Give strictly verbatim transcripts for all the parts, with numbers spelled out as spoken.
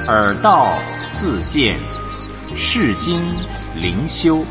耳道自见，世经灵修。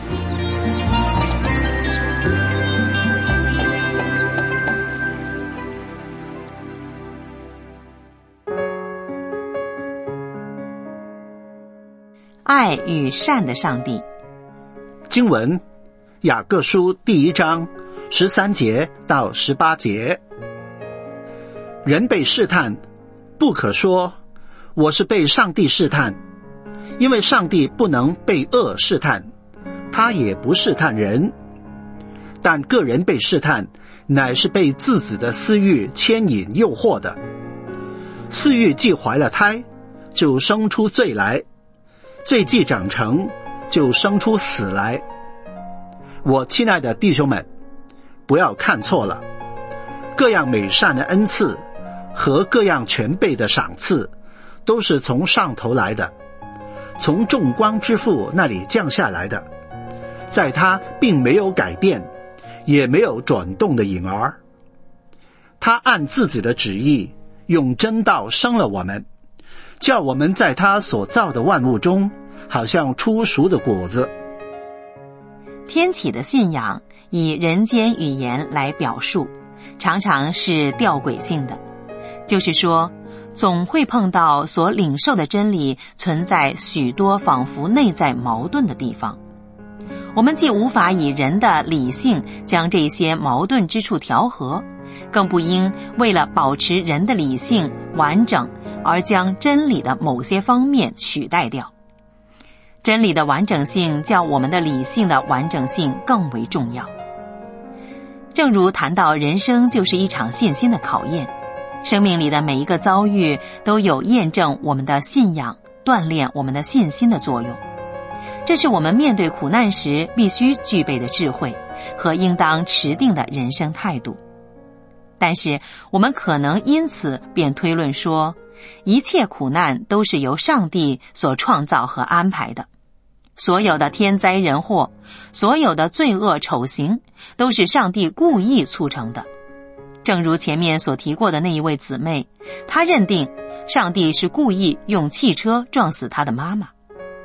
爱与善的上帝。 经文雅各书第一章十三节到十八节。人被试探，不可说我是被上帝试探，因为上帝不能被恶试探，他也不试探人。但个人被试探，乃是被自己的私欲牵引诱惑的。私欲既怀了胎，就生出罪来，罪既长成，就生出死来。我亲爱的弟兄们，不要看错了，各样美善的恩赐和各样全备的赏赐，都是从上头来的，从众光之父那里降下来的，在他并没有改变，也没有转动的影儿。他按自己的旨意，用真道生了我们，叫我们在他所造的万物中，好像初熟的果子。 天启的信仰以人间语言来表述，常常是吊诡性的，就是说总会碰到所领受的真理存在许多仿佛内在矛盾的地方。我们既无法以人的理性将这些矛盾之处调和，更不应为了保持人的理性完整而将真理的某些方面取代掉。真理的完整性较我们的理性的完整性更为重要。正如谈到人生就是一场信心的考验，生命里的每一个遭遇都有验证我们的信仰、锻炼我们的信心的作用。这是我们面对苦难时必须具备的智慧和应当持定的人生态度。但是我们可能因此便推论说，一切苦难都是由上帝所创造和安排的，所有的天灾人祸，所有的罪恶丑行，都是上帝故意促成的。正如前面所提过的那一位姊妹，她认定上帝是故意用汽车撞死她的妈妈。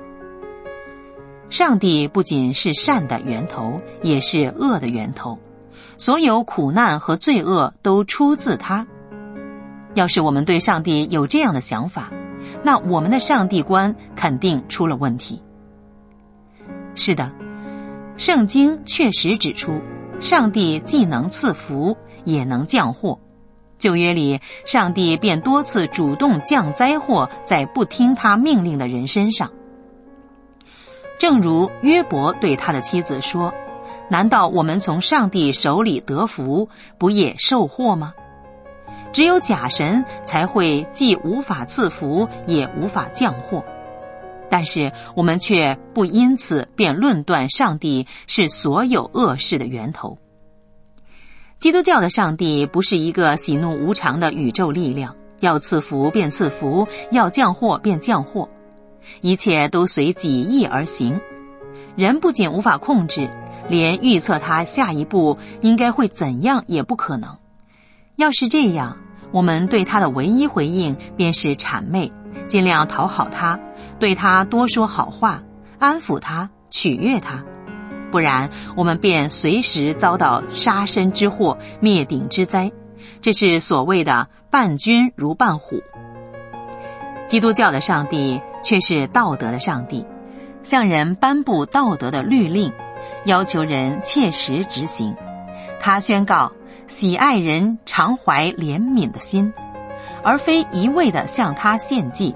上帝不仅是善的源头，也是恶的源头，所有苦难和罪恶都出自他。要是我们对上帝有这样的想法，那我们的上帝观肯定出了问题。是的，圣经确实指出，上帝既能赐福，也能降祸。旧约里，上帝便多次主动降灾祸在不听他命令的人身上。正如约伯对他的妻子说，难道我们从上帝手里得福，不也受祸吗？只有假神才会既无法赐福，也无法降祸。但是我们却不因此便论断上帝是所有恶事的源头。基督教的上帝不是一个喜怒无常的宇宙力量，要赐福便赐福，要降祸便降祸，一切都随己意而行。人不仅无法控制，连预测他下一步应该会怎样也不可能。要是这样，我们对他的唯一回应便是谄媚，尽量讨好他，对他多说好话，安抚他，取悦他。不然我们便随时遭到杀身之祸，灭顶之灾。这是所谓的伴君如伴虎。基督教的上帝却是道德的上帝，向人颁布道德的律令，要求人切实执行。他宣告喜爱人常怀怜悯的心，而非一味地向他献祭。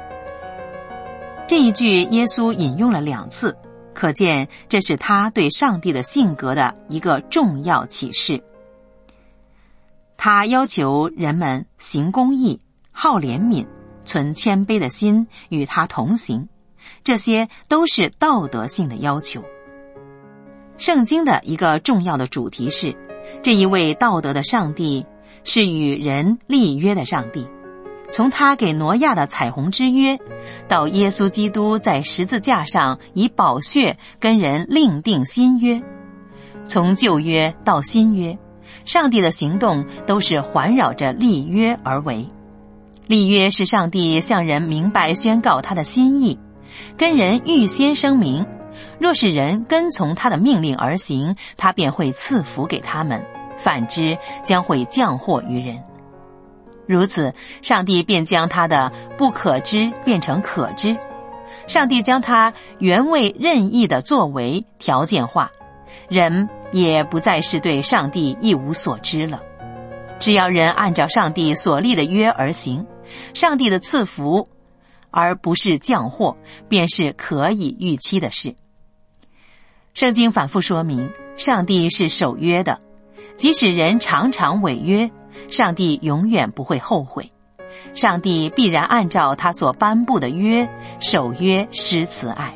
这一句耶稣引用了两次，可见这是他对上帝的性格的一个重要启示。他要求人们行公义，好怜悯，存谦卑的心，与他同行，这些都是道德性的要求。圣经的一个重要的主题是，这一位道德的上帝是与人立约的上帝。从他给挪亚的彩虹之约，到耶稣基督在十字架上以宝血跟人另定新约，从旧约到新约，上帝的行动都是环绕着立约而为。 立约是上帝向人明白宣告他的心意，跟人预先声明，若是人跟从他的命令而行，他便会赐福给他们，反之将会降祸于人。如此，上帝便将他的不可知变成可知，上帝将他原为任意的作为条件化，人也不再是对上帝一无所知了。只要人按照上帝所立的约而行，上帝的赐福而不是降祸，便是可以预期的事。圣经反复说明，上帝是守约的，即使人常常违约，上帝永远不会后悔。上帝必然按照他所颁布的约守约施慈爱。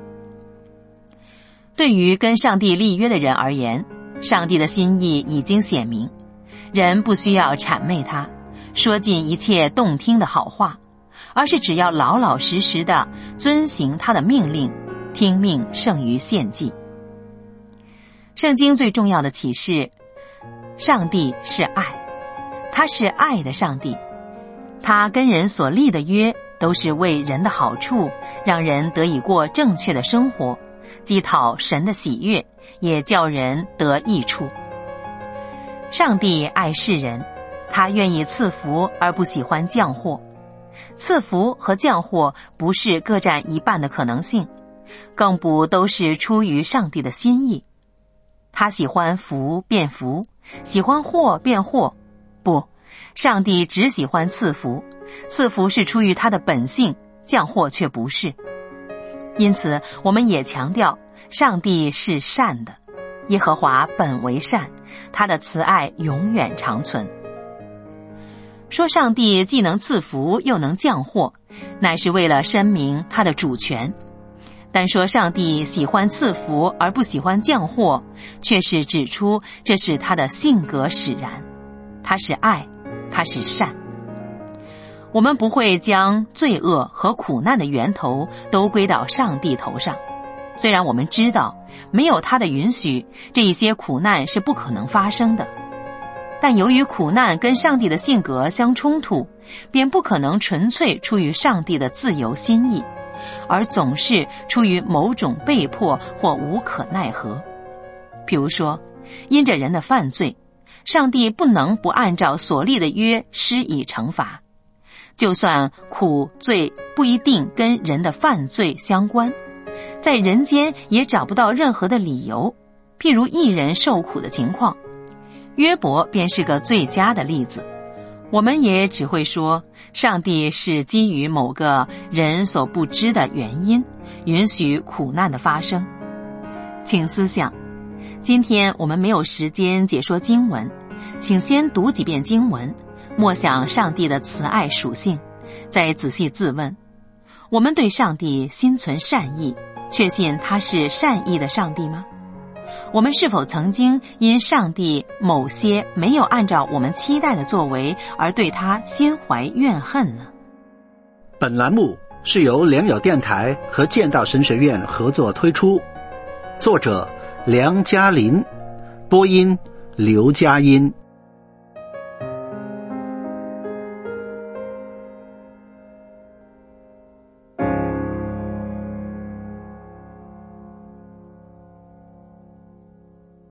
对于跟上帝立约的人而言，上帝的心意已经显明，人不需要谄媚他，说尽一切动听的好话，而是只要老老实实的遵行他的命令，听命胜于献祭。圣经最重要的启示，上帝是爱，他是爱的上帝，他跟人所立的约都是为人的好处，让人得以过正确的生活，既讨神的喜悦，也叫人得益处。上帝爱世人，他愿意赐福而不喜欢降祸。赐福和降祸不是各占一半的可能性，更不都是出于上帝的心意。他喜欢福变福，喜欢祸变祸，不，上帝只喜欢赐福，赐福是出于他的本性，降祸却不是。因此我们也强调，上帝是善的，耶和华本为善，他的慈爱永远长存。说上帝既能赐福又能降祸，乃是为了申明他的主权。但说上帝喜欢赐福而不喜欢降祸，却是指出这是他的性格使然。他是爱，他是善。我们不会将罪恶和苦难的源头都归到上帝头上，虽然我们知道没有他的允许，这一些苦难是不可能发生的，但由于苦难跟上帝的性格相冲突，便不可能纯粹出于上帝的自由心意，而总是出于某种被迫或无可奈何。比如说，因着人的犯罪，上帝不能不按照所立的约施以惩罚。就算苦罪不一定跟人的犯罪相关，在人间也找不到任何的理由，譬如一人受苦的情况，约伯便是个最佳的例子。我们也只会说，上帝是基于某个人所不知的原因，允许苦难的发生。请思想，今天我们没有时间解说经文，请先读几遍经文，默想上帝的慈爱属性，再仔细自问，我们对上帝心存善意，确信他是善意的上帝吗？我们是否曾经因上帝某些没有按照我们期待的作为而对他心怀怨恨呢？ 本栏目是由良友电台和建道神学院合作推出，作者梁嘉琳，播音刘佳音。